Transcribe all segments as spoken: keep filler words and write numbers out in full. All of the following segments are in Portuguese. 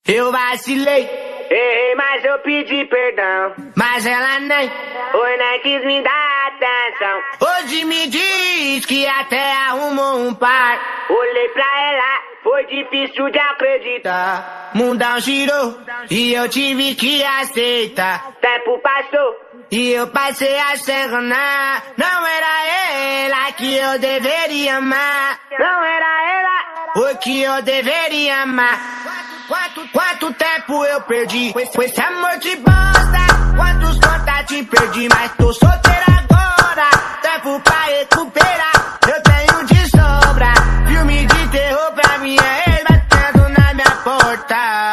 Eu vacilei, errei, mas eu pedi perdão. Mas ela nem, oi, nem quis me dar atenção. Hoje me diz que até arrumou um par. Olhei pra ela, foi difícil de acreditar. Mundão girou e eu tive que aceitar. Tempo passou e eu passei a se enganar. Não era ela que eu deveria amar. Não era ela o que eu deveria amar. Quanto, quanto tempo eu perdi com esse, com esse amor de bosta. Quantos contatos perdi, mas tô solteira agora. Tempo pra recuperar, eu tenho de sobra. Filme de terror pra mim é ele batendo na minha porta.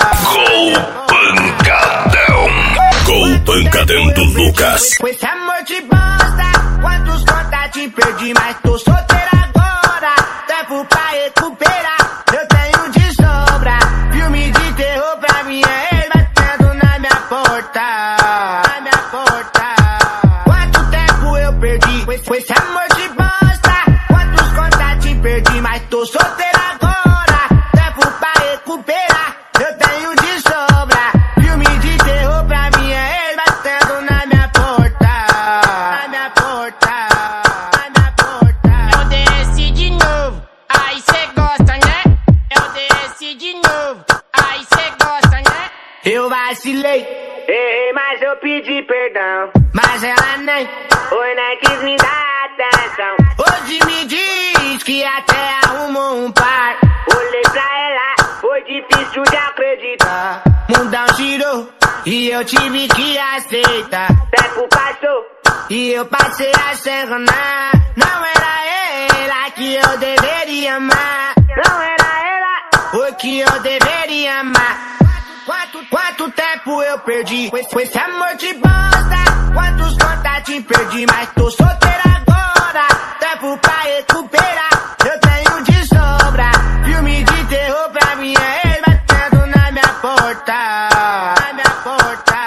Gol Pancadão, Gol Pancadão do Lucas. Com esse amor de bosta. Quantos contatos perdi, mas tô solteira agora. Tempo pra recuperar, eu tenho de sobra. Filme de terror pra mim é ele batendo na minha porta. Na minha porta. Quanto tempo eu perdi com esse, com esse amor de bosta. Quantos contatos perdi, mas tô solteira agora. Tempo pra recuperar, eu tenho de sobra. Filme de terror pra mim é ele batendo na minha porta. Na minha porta. Na minha porta. Eu desci de novo, aí cê gosta, né? Eu desci de novo, aí cê gosta, né? Eu vacilei, errei, mas eu pedi perdão. Mas ela nem, oi, nem quis me dar atenção. Hoje me diz que até arrumou um par. Olhei pra ela, foi difícil de acreditar. Mundão girou e eu tive que aceitar. Tempo passou e eu passei a se enganar. Não era ela que eu deveria amar. Não era ela o que eu deveria amar. Quanto, quanto tempo eu perdi com esse, com esse amor de bosta. Quantos contatos perdi, mas tô solteira agora. Tempo pra recuperar, eu tenho de sobra. Filme de terror pra mim é ele batendo na minha porta. Na minha porta.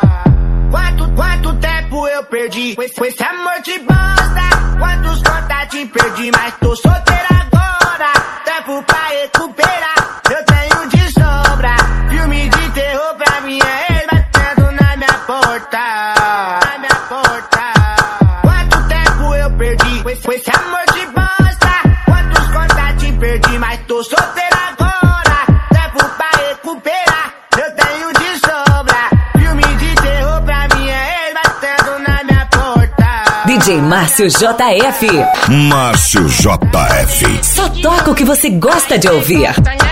Quanto, quanto tempo eu perdi com esse, com esse amor de bosta. Quantos contatos perdi, mas tô solteira agora. Tempo pra recuperar, eu tenho de sobra. Filme de terror pra mim é ele batendo na minha porta. Na minha porta. Quanto tempo eu perdi com esse, com esse amor de bosta. Quantos contatos perdi, mas tô solteira agora. Tempo pra recuperar, eu tenho de sobra. Filme de terror pra mim é ele batendo na minha porta. D J Márcio J F. Márcio J F. Só toca o que você gosta de ouvir.